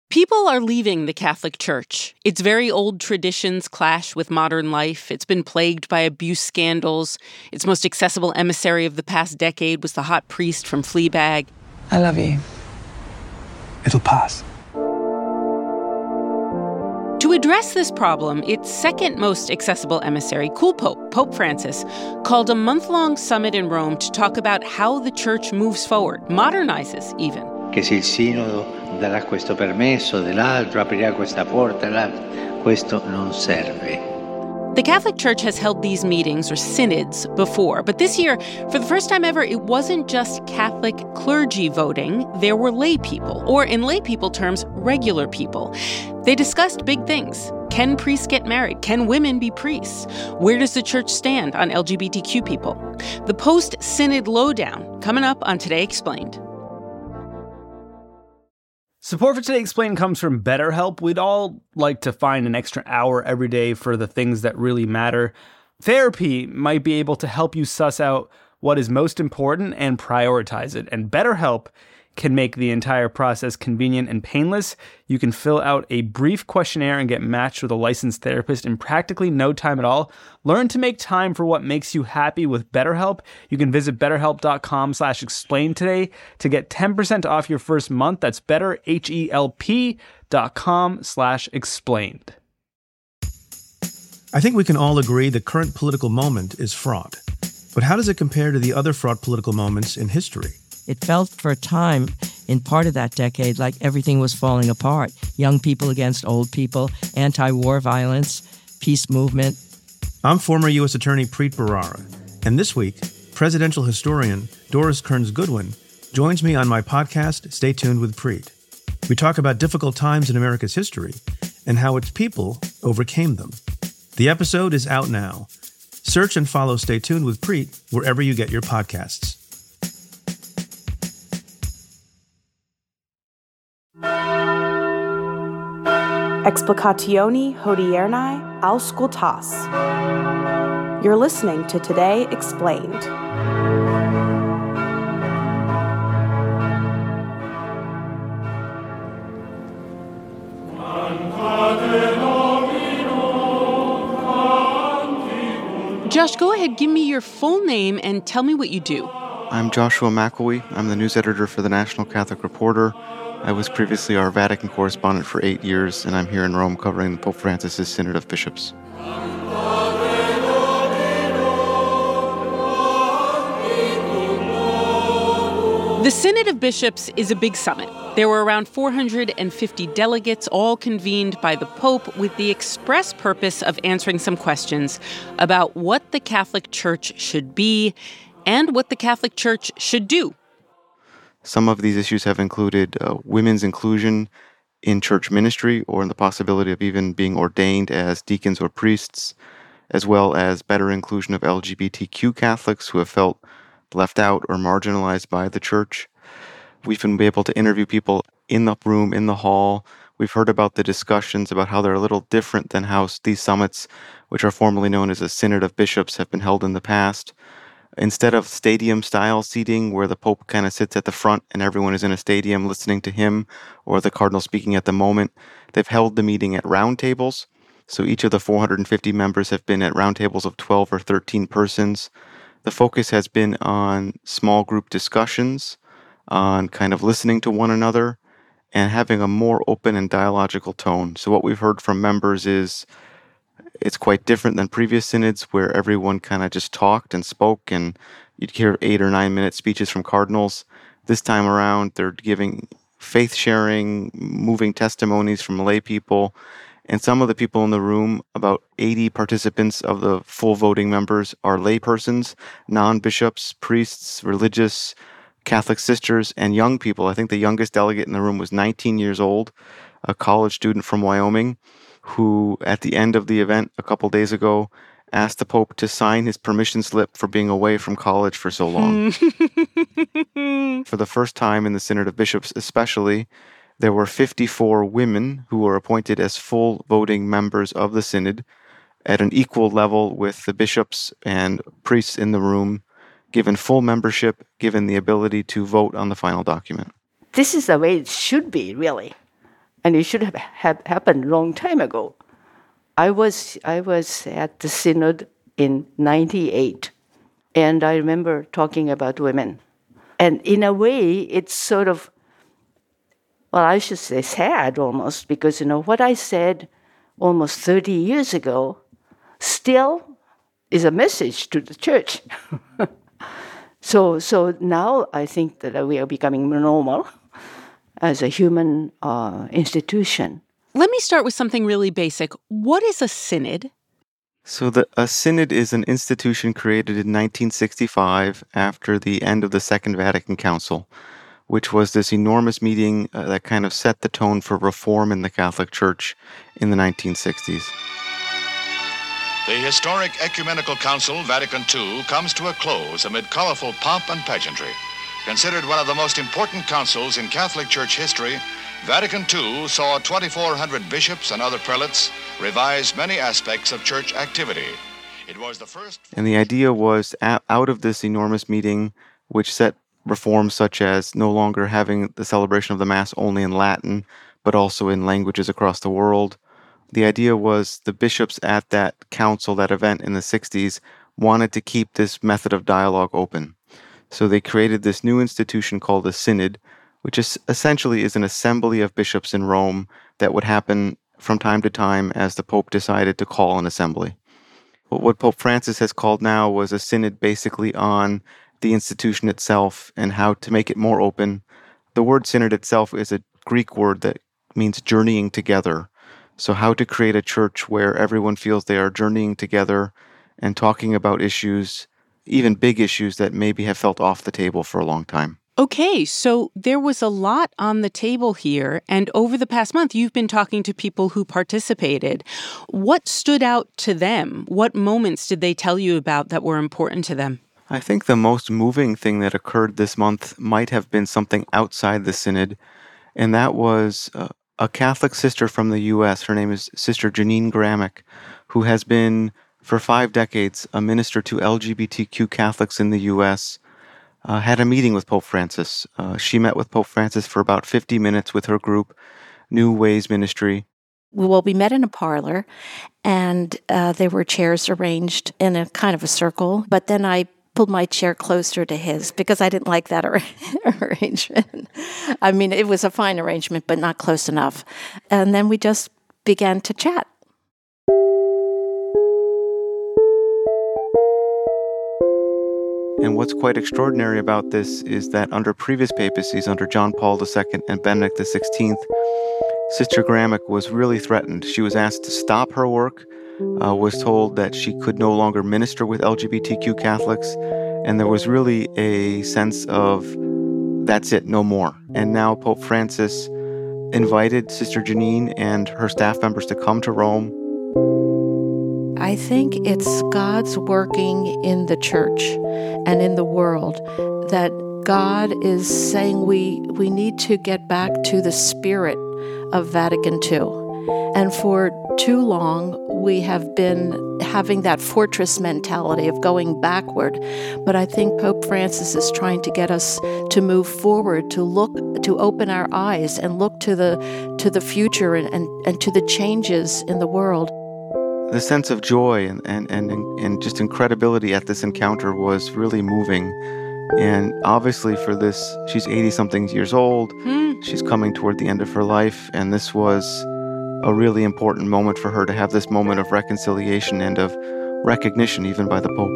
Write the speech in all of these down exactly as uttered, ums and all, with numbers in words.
People are leaving the Catholic Church. Its very old traditions clash with modern life. It's been plagued by abuse scandals. Its most accessible emissary of the past decade was the hot priest from Fleabag. I love you. It'll pass. To address this problem, its second most accessible emissary, Cool Pope, Pope Francis, called a month-long summit in Rome to talk about how the church moves forward, modernizes even. Che se il sinodo darà questo permesso dell'altro, aprirà questa porta, l'altro, questo non serve. The Catholic Church has held these meetings, or synods, before, but this year, for the first time ever, it wasn't just Catholic clergy voting. There were lay people, or in lay people terms, regular people. They discussed big things. Can priests get married? Can women be priests? Where does the church stand on L G B T Q people? The post-synod lowdown, coming up on Today Explained. Support for Today Explained comes from BetterHelp. We'd all like to find an extra hour every day for the things that really matter. Therapy might be able to help you suss out what is most important and prioritize it. And BetterHelp can make the entire process convenient and painless. You can fill out a brief questionnaire and get matched with a licensed therapist in practically no time at all. Learn to make time for what makes you happy with BetterHelp. You can visit betterhelp.com slash explain today to get ten percent off your first month. That's betterhelp.com slash explained. I think we can all agree the current political moment is fraught. But how does it compare to the other fraught political moments in history? It felt for a time, in part of that decade, like everything was falling apart. Young people against old people, anti-war violence, peace movement. I'm former U S Attorney Preet Bharara, and this week, presidential historian Doris Kearns Goodwin joins me on my podcast, Stay Tuned with Preet. We talk about difficult times in America's history and how its people overcame them. The episode is out now. Search and follow Stay Tuned with Preet wherever you get your podcasts. Explicationi hodiernae auscultas. You're listening to Today Explained. Josh, go ahead, give me your full name and tell me what you do. I'm Joshua McElwee. I'm the news editor for the National Catholic Reporter. I was previously our Vatican correspondent for eight years, and I'm here in Rome covering Pope Francis' Synod of Bishops. The Synod of Bishops is a big summit. There were around four hundred fifty delegates, all convened by the Pope with the express purpose of answering some questions about what the Catholic Church should be and what the Catholic Church should do. Some of these issues have included uh, women's inclusion in church ministry, or in the possibility of even being ordained as deacons or priests, as well as better inclusion of L G B T Q Catholics who have felt left out or marginalized by the church. We've been able to interview people in the room, in the hall. We've heard about the discussions about how they're a little different than how these summits, which are formerly known as a Synod of Bishops, have been held in the past. Instead of stadium-style seating where the Pope kind of sits at the front and everyone is in a stadium listening to him or the Cardinal speaking at the moment, they've held the meeting at round tables. So each of the four hundred fifty members have been at round tables of twelve or thirteen persons. The focus has been on small group discussions, on kind of listening to one another, and having a more open and dialogical tone. So what we've heard from members is it's quite different than previous synods where everyone kind of just talked and spoke, and you'd hear eight or nine minute speeches from cardinals. This time around, they're giving faith sharing, moving testimonies from lay people. And some of the people in the room, about eighty participants of the full voting members, are lay persons, non-bishops, priests, religious, Catholic sisters, and young people. I think the youngest delegate in the room was nineteen years old, a college student from Wyoming, who at the end of the event a couple days ago asked the Pope to sign his permission slip for being away from college for so long. For the first time in the Synod of Bishops especially, there were fifty-four women who were appointed as full voting members of the Synod at an equal level with the bishops and priests in the room, given full membership, given the ability to vote on the final document. This is the way it should be, really. and it should have had happened a long time ago. I was I was at the synod in ninety-eight, and I remember talking about women. And in a way, it's sort of, well, I should say sad almost, because, you know, what I said almost thirty years ago still is a message to the church. so so now I think that we are becoming normal as a human uh, institution. Let me start with something really basic. What is a synod? So the, a synod is an institution created in nineteen sixty-five after the end of the Second Vatican Council, which was this enormous meeting uh, that kind of set the tone for reform in the Catholic Church in the nineteen sixties. The historic Ecumenical Council, Vatican two, comes to a close amid colorful pomp and pageantry. Considered one of the most important councils in Catholic Church history, Vatican two saw twenty-four hundred bishops and other prelates revise many aspects of church activity. It was the first... And the idea was, out of this enormous meeting, which set reforms such as no longer having the celebration of the Mass only in Latin, but also in languages across the world. The idea was the bishops at that council, that event in the sixties, wanted to keep this method of dialogue open. So they created this new institution called a synod, which is essentially is an assembly of bishops in Rome that would happen from time to time as the Pope decided to call an assembly. What Pope Francis has called now was a synod basically on the institution itself and how to make it more open. The word synod itself is a Greek word that means journeying together. So how to create a church where everyone feels they are journeying together and talking about issues, even big issues that maybe have felt off the table for a long time. Okay, so there was a lot on the table here, and over the past month, you've been talking to people who participated. What stood out to them? What moments did they tell you about that were important to them? I think the most moving thing that occurred this month might have been something outside the synod, and that was uh, a Catholic sister from the U S. Her name is Sister Janine Gramick, who has been, for five decades, a minister to L G B T Q Catholics in the U S, Uh, had a meeting with Pope Francis. Uh, she met with Pope Francis for about fifty minutes with her group, New Ways Ministry. Well, we met in a parlor, and uh, there were chairs arranged in a kind of a circle, but then I pulled my chair closer to his because I didn't like that ar- arrangement. I mean, it was a fine arrangement, but not close enough. And then we just began to chat. And what's quite extraordinary about this is that under previous papacies, under John Paul the Second and Benedict the Sixteenth, Sister Gramick was really threatened. She was asked to stop her work, uh, was told that she could no longer minister with L G B T Q Catholics, and there was really a sense of, that's it, no more. And now Pope Francis invited Sister Janine and her staff members to come to Rome. I think it's God's working in the church and in the world, that God is saying we we need to get back to the spirit of Vatican two. And for too long, we have been having that fortress mentality of going backward. But I think Pope Francis is trying to get us to move forward, to look, to open our eyes and look to the to the future and, and, and to the changes in the world. The sense of joy and, and, and, and just incredibility at this encounter was really moving. And obviously for this, she's eighty-something years old. Hmm. She's coming toward the end of her life. And this was a really important moment for her to have this moment of reconciliation and of recognition even by the Pope.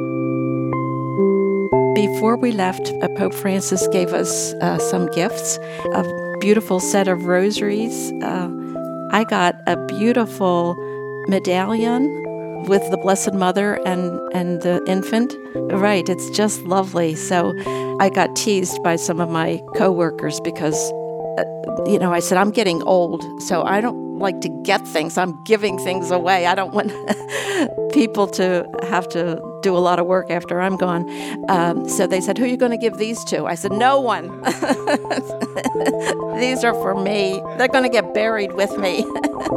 Before we left, uh, Pope Francis gave us uh, some gifts, a beautiful set of rosaries. Uh, I got a beautiful medallion with the Blessed Mother and, and the infant. Right, it's just lovely. So I got teased by some of my coworkers because, uh, you know, I said, I'm getting old, so I don't like to get things. I'm giving things away. I don't want people to have to do a lot of work after I'm gone. Um, so they said, who are you going to give these to? I said, no one. These are for me. They're going to get buried with me.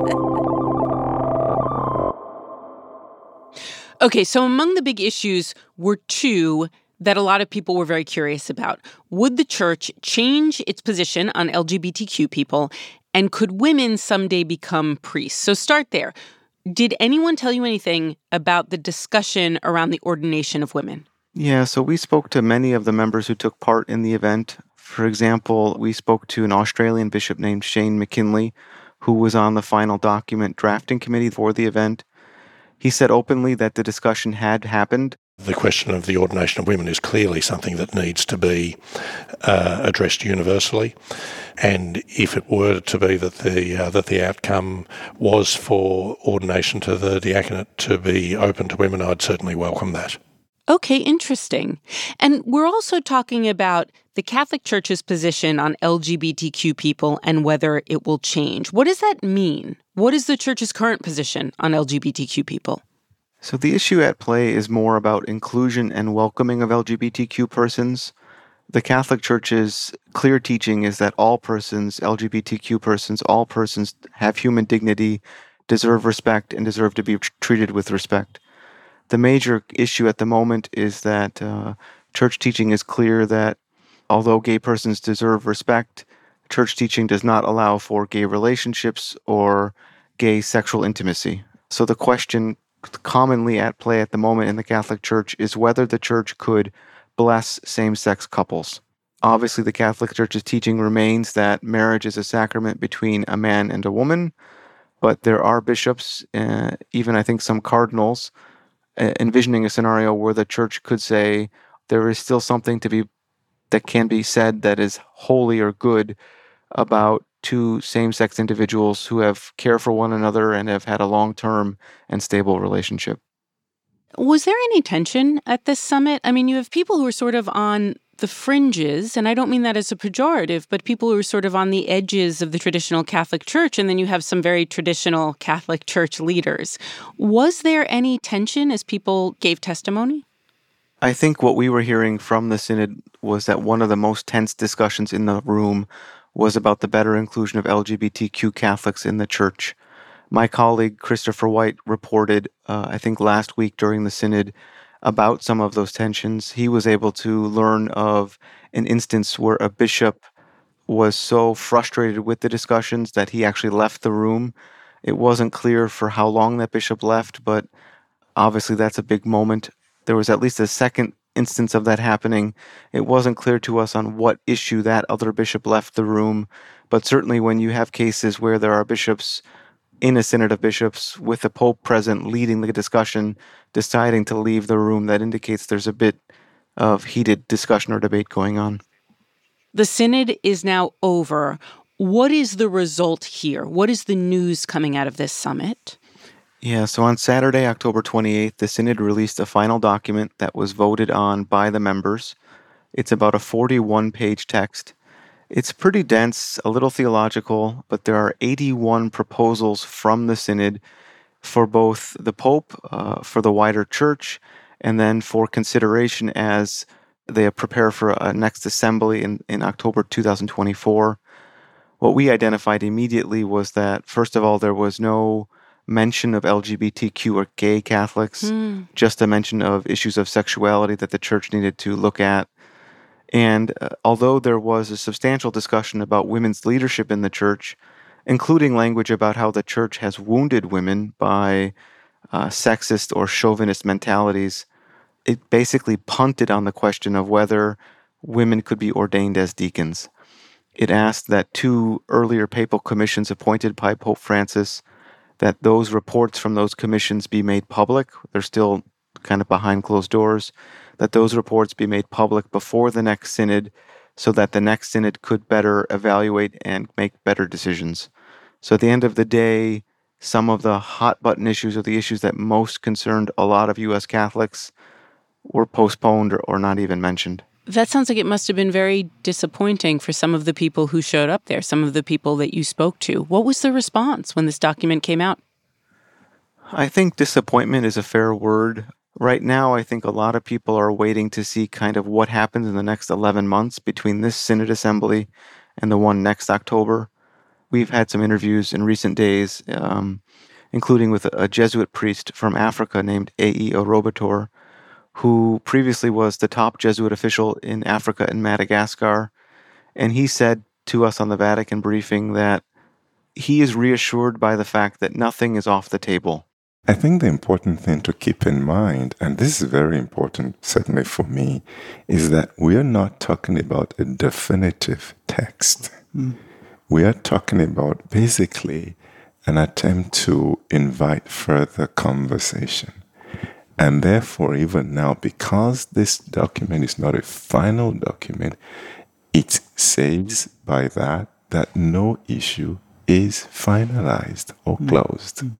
Okay, so among the big issues were two that a lot of people were very curious about. Would the church change its position on L G B T Q people? And could women someday become priests? So start there. Did anyone tell you anything about the discussion around the ordination of women? Yeah, so we spoke to many of the members who took part in the event. For example, we spoke to an Australian bishop named Shane McKinley, who was on the final document drafting committee for the event. He said openly that the discussion had happened. The question of the ordination of women is clearly something that needs to be uh, addressed universally. And if it were to be that the uh, that the outcome was for ordination to the diaconate to be open to women, I'd certainly welcome that. Okay, interesting. And we're also talking about the Catholic Church's position on L G B T Q people and whether it will change. What does that mean? What is the Church's current position on L G B T Q people? So the issue at play is more about inclusion and welcoming of L G B T Q persons. The Catholic Church's clear teaching is that all persons, L G B T Q persons, all persons have human dignity, deserve respect, and deserve to be treated with respect. The major issue at the moment is that uh, church teaching is clear that although gay persons deserve respect, church teaching does not allow for gay relationships or gay sexual intimacy. So the question commonly at play at the moment in the Catholic Church is whether the church could bless same-sex couples. Obviously, the Catholic Church's teaching remains that marriage is a sacrament between a man and a woman, but there are bishops, uh, even I think some cardinals, envisioning a scenario where the church could say there is still something to be that can be said that is holy or good about two same-sex individuals who have cared for one another and have had a long-term and stable relationship. Was there any tension at this summit? I mean, you have people who are sort of on the fringes, and I don't mean that as a pejorative, but people who are sort of on the edges of the traditional Catholic Church, and then you have some very traditional Catholic Church leaders. Was there any tension as people gave testimony? I think what we were hearing from the synod was that one of the most tense discussions in the room was about the better inclusion of L G B T Q Catholics in the church. My colleague Christopher White reported, uh, I think last week during the synod, about some of those tensions. He was able to learn of an instance where a bishop was so frustrated with the discussions that he actually left the room. It wasn't clear for how long that bishop left, but obviously that's a big moment. There was at least a second instance of that happening. It wasn't clear to us on what issue that other bishop left the room, but certainly when you have cases where there are bishops in a synod of bishops with the Pope present leading the discussion, deciding to leave the room, that indicates there's a bit of heated discussion or debate going on. The synod is now over. What is the result here? What is the news coming out of this summit? Yeah, so on Saturday, October twenty-eighth, the synod released a final document that was voted on by the members. It's about a forty-one page text. It's pretty dense, a little theological, but there are eighty-one proposals from the synod for both the Pope, uh, for the wider church, and then for consideration as they prepare for a next assembly in, in October two thousand twenty-four. What we identified immediately was that, first of all, there was no mention of L G B T Q or gay Catholics, mm. just a mention of issues of sexuality that the church needed to look at. And uh, although there was a substantial discussion about women's leadership in the church, including language about how the church has wounded women by uh, sexist or chauvinist mentalities, it basically punted on the question of whether women could be ordained as deacons. It asked that two earlier papal commissions appointed by Pope Francis, that those reports from those commissions be made public. They're still kind of behind closed doors. That those reports be made public before the next synod so that the next synod could better evaluate and make better decisions. So at the end of the day, some of the hot button issues or the issues that most concerned a lot of U S Catholics were postponed or, or not even mentioned. That sounds like it must have been very disappointing for some of the people who showed up there, some of the people that you spoke to. What was the response when this document came out? I think disappointment is a fair word. Right now, I think a lot of people are waiting to see kind of what happens in the next eleven months between this Synod Assembly and the one next October. We've had some interviews in recent days, um, including with a Jesuit priest from Africa named A E Orobator, who previously was the top Jesuit official in Africa and Madagascar. And he said to us on the Vatican briefing that he is reassured by the fact that nothing is off the table. I think the important thing to keep in mind, and this is very important, certainly for me, is that we are not talking about a definitive text. Mm. We are talking about basically an attempt to invite further conversation. And therefore, even now, because this document is not a final document, it says by that that no issue is finalized or closed. Mm.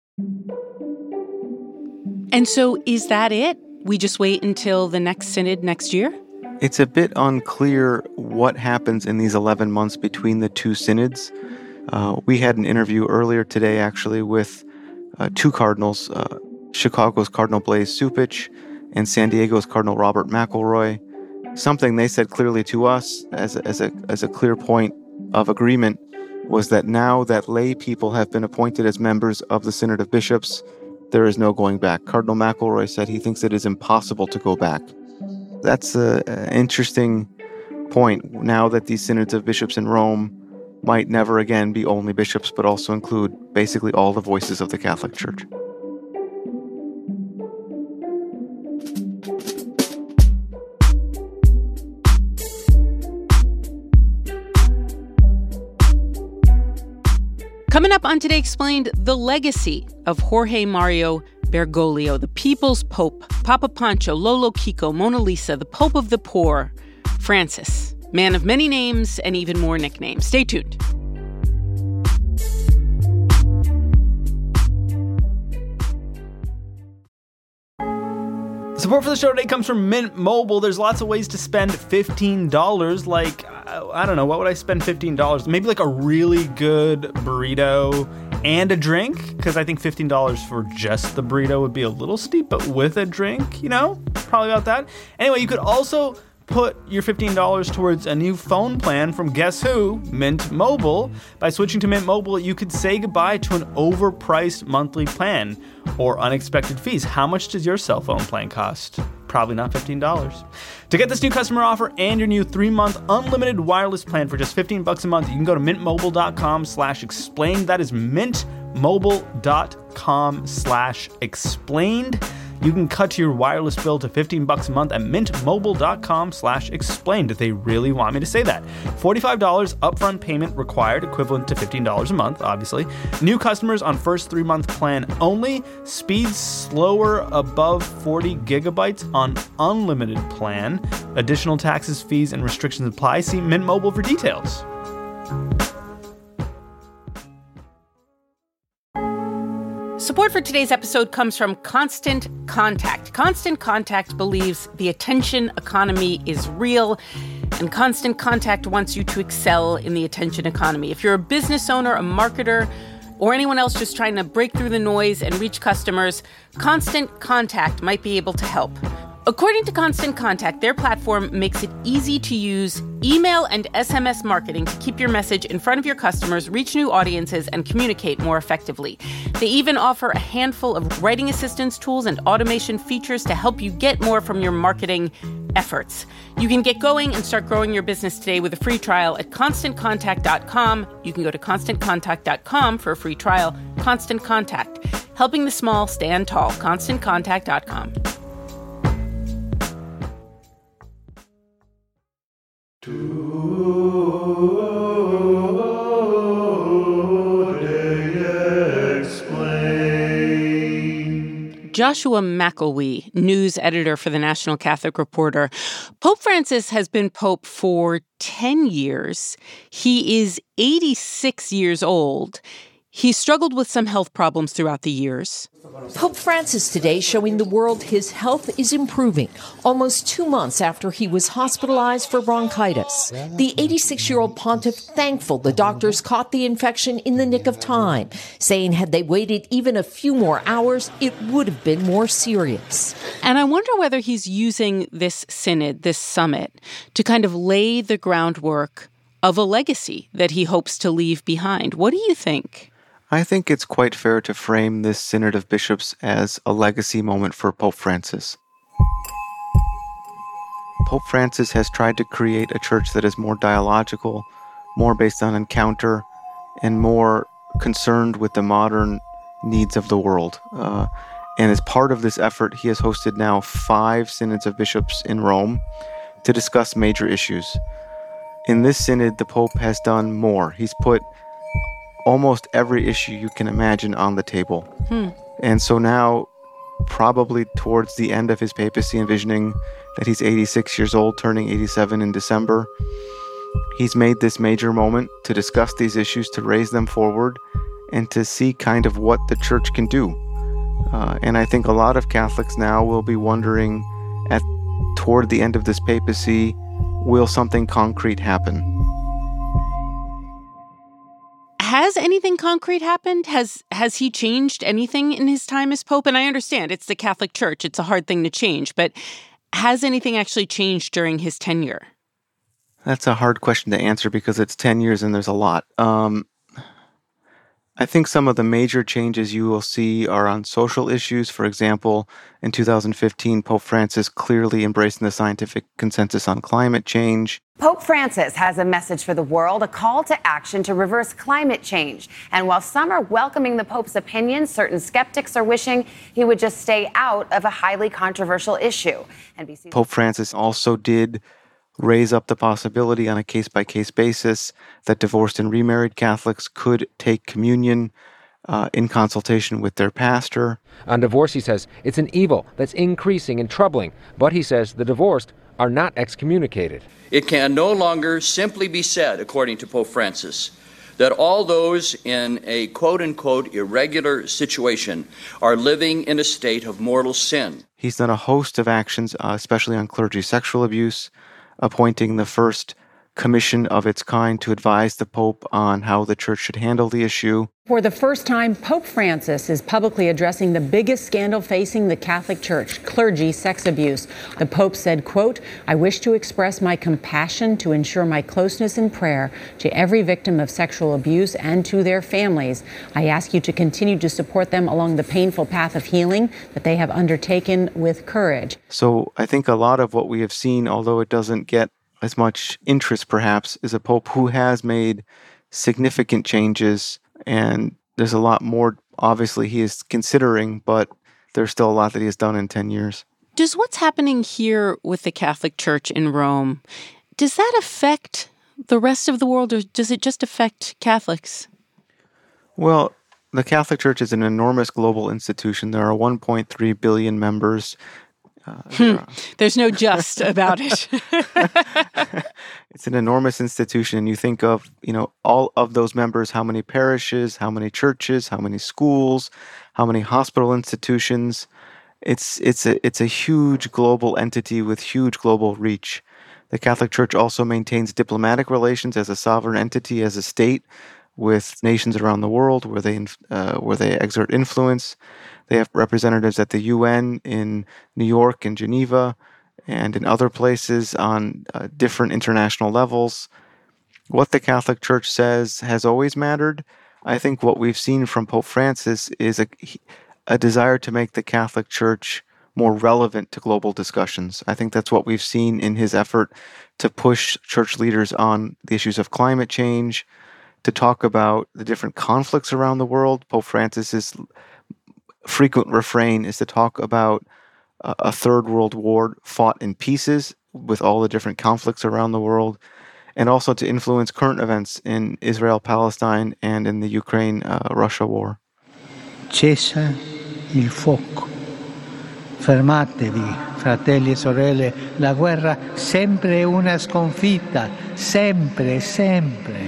And so is that it? We just wait until the next synod next year? It's a bit unclear what happens in these eleven months between the two synods. Uh, we had an interview earlier today, actually, with uh, two cardinals, uh, Chicago's Cardinal Blaise Cupich and San Diego's Cardinal Robert McElroy. Something they said clearly to us as a, as a, as a clear point of agreement was that now that lay people have been appointed as members of the Synod of Bishops, there is no going back. Cardinal McElroy said he thinks it is impossible to go back. That's an interesting point, now that these synods of bishops in Rome might never again be only bishops, but also include basically all the voices of the Catholic Church. Coming up on Today Explained, the legacy of Jorge Mario Bergoglio, the People's Pope, Papa Pancho, Lolo Kiko, Mona Lisa, the Pope of the Poor, Francis, man of many names and even more nicknames. Stay tuned. Support for the show today comes from Mint Mobile. There's lots of ways to spend fifteen dollars. Like, I don't know, what would I spend fifteen dollars? Maybe like a really good burrito and a drink, because I think fifteen dollars for just the burrito would be a little steep, but with a drink, you know, probably about that. Anyway, you could also put your fifteen dollars towards a new phone plan from guess who? Mint Mobile. By switching to Mint Mobile, you could say goodbye to an overpriced monthly plan or unexpected fees. How much does your cell phone plan cost? Probably not fifteen dollars. To get this new customer offer and your new three-month unlimited wireless plan for just fifteen bucks a month, you can go to mintmobile.com slash explained. That is mintmobile.com slash explained. You can cut your wireless bill to fifteen bucks a month at mintmobile.com slash explained. They really want me to say that. forty-five dollars upfront payment required, equivalent to fifteen dollars a month, obviously. New customers on first three-month plan only. Speeds slower above forty gigabytes on unlimited plan. Additional taxes, fees, and restrictions apply. See Mint Mobile for details. Support for today's episode comes from Constant Contact. Constant Contact believes the attention economy is real, and Constant Contact wants you to excel in the attention economy. If you're a business owner, a marketer, or anyone else just trying to break through the noise and reach customers, Constant Contact might be able to help. According to Constant Contact, their platform makes it easy to use email and S M S marketing to keep your message in front of your customers, reach new audiences, and communicate more effectively. They even offer a handful of writing assistance tools and automation features to help you get more from your marketing efforts. You can get going and start growing your business today with a free trial at constant contact dot com. You can go to constant contact dot com for a free trial. Constant Contact, helping the small stand tall. constant contact dot com. Joshua McElwee, news editor for the National Catholic Reporter. Pope Francis has been pope for ten years. He is eighty-six years old. He struggled with some health problems throughout the years. Pope Francis today showing the world his health is improving, almost two months after he was hospitalized for bronchitis. The eighty-six-year-old pontiff thankful the doctors caught the infection in the nick of time, saying had they waited even a few more hours, it would have been more serious. And I wonder whether he's using this synod, this summit, to kind of lay the groundwork of a legacy that he hopes to leave behind. What do you think? I think it's quite fair to frame this Synod of Bishops as a legacy moment for Pope Francis. Pope Francis has tried to create a church that is more dialogical, more based on encounter, and more concerned with the modern needs of the world. Uh, and as part of this effort, he has hosted now five synods of bishops in Rome to discuss major issues. In this synod, the Pope has done more. He's put almost every issue you can imagine on the table. Hmm. And so now, probably towards the end of his papacy, envisioning that he's eighty-six years old, turning eighty-seven in December, he's made this major moment to discuss these issues, to raise them forward, and to see kind of what the church can do. Uh, and I think a lot of Catholics now will be wondering, at toward the end of this papacy, will something concrete happen? Has anything concrete happened? Has has he changed anything in his time as Pope? And I understand it's the Catholic Church. It's a hard thing to change. But has anything actually changed during his tenure? That's a hard question to answer because it's ten years and there's a lot. Um, I think some of the major changes you will see are on social issues. For example, in two thousand fifteen, Pope Francis clearly embracing the scientific consensus on climate change. Pope Francis has a message for the world, a call to action to reverse climate change. And while some are welcoming the Pope's opinion, certain skeptics are wishing he would just stay out of a highly controversial issue. N B C Pope Francis also did raise up the possibility on a case-by-case basis that divorced and remarried Catholics could take communion uh, in consultation with their pastor. On divorce, he says, it's an evil that's increasing and troubling. But he says the divorced are not excommunicated. It can no longer simply be said, according to Pope Francis, that all those in a quote-unquote irregular situation are living in a state of mortal sin. He's done a host of actions, uh, especially on clergy sexual abuse, appointing the first commission of its kind to advise the Pope on how the Church should handle the issue. For the first time, Pope Francis is publicly addressing the biggest scandal facing the Catholic Church, clergy sex abuse. The Pope said, quote, I wish to express my compassion to ensure my closeness in prayer to every victim of sexual abuse and to their families. I ask you to continue to support them along the painful path of healing that they have undertaken with courage. So I think a lot of what we have seen, although it doesn't get as much interest perhaps, is a Pope who has made significant changes, and there's a lot more obviously he is considering, but there's still a lot that he has done in ten years. Does what's happening here with the Catholic Church in Rome, does that affect the rest of the world, or does it just affect Catholics? Well, the Catholic Church is an enormous global institution. There are one point three billion members. Uh, hmm. There's no just about it. It's an enormous institution, and you think of, you know, all of those members, how many parishes, how many churches, how many schools, how many hospital institutions. It's it's a it's a huge global entity with huge global reach. The Catholic Church also maintains diplomatic relations as a sovereign entity, as a state, with nations around the world where they uh, where they exert influence. They have representatives at the U N in New York and Geneva and in other places on uh, different international levels. What the Catholic Church says has always mattered. I think what we've seen from Pope Francis is a, a desire to make the Catholic Church more relevant to global discussions. I think that's what we've seen in his effort to push church leaders on the issues of climate change, to talk about the different conflicts around the world. Pope Francis's frequent refrain is to talk about uh, a third world war fought in pieces with all the different conflicts around the world, and also to influence current events in Israel, Palestine, and in the Ukraine-Russia uh, war. Cessa il fuoco. Fermatevi, fratelli e sorelle, la guerra sempre è una sconfitta, sempre, sempre.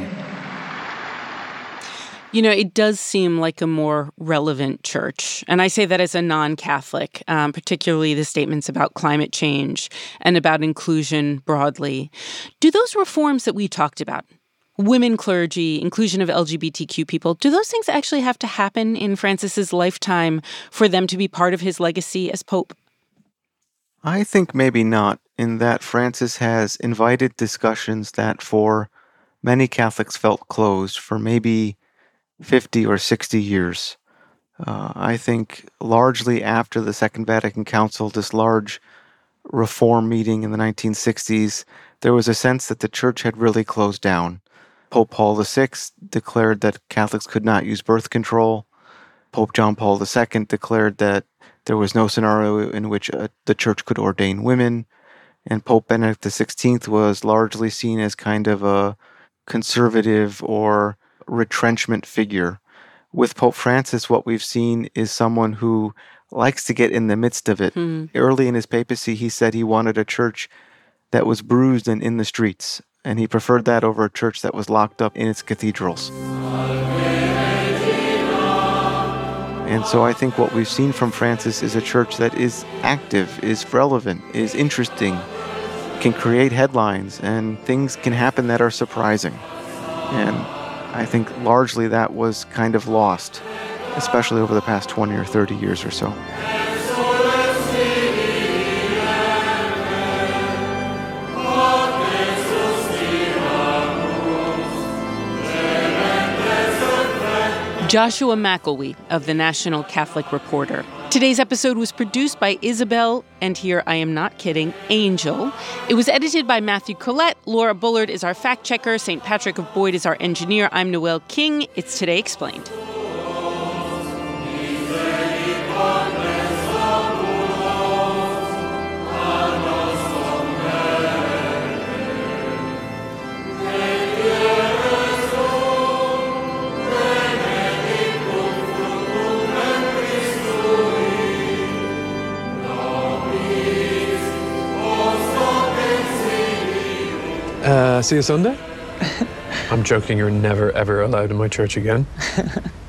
You know, it does seem like a more relevant church. And I say that as a non-Catholic, um, particularly the statements about climate change and about inclusion broadly. Do those reforms that we talked about, women clergy, inclusion of L G B T Q people, do those things actually have to happen in Francis's lifetime for them to be part of his legacy as Pope? I think maybe not, in that Francis has invited discussions that for many Catholics felt closed for maybe fifty or sixty years. Uh, I think largely after the Second Vatican Council, this large reform meeting in the nineteen sixties, there was a sense that the church had really closed down. Pope Paul the Sixth declared that Catholics could not use birth control. Pope John Paul the Second declared that there was no scenario in which uh, the church could ordain women. And Pope Benedict the Sixteenth was largely seen as kind of a conservative or retrenchment figure. With Pope Francis, what we've seen is someone who likes to get in the midst of it. Hmm. Early in his papacy, he said he wanted a church that was bruised and in the streets, and he preferred that over a church that was locked up in its cathedrals. And so I think what we've seen from Francis is a church that is active, is relevant, is interesting, can create headlines, and things can happen that are surprising. And I think largely that was kind of lost, especially over the past twenty or thirty years or so. Joshua McElwee of the National Catholic Reporter. Today's episode was produced by Isabel, and here I am not kidding, Angel. It was edited by Matthew Collette. Laura Bullard is our fact checker. Saint Patrick of Boyd is our engineer. I'm Noel King. It's Today Explained. Uh, see you Sunday? I'm joking, you're never, ever allowed in my church again.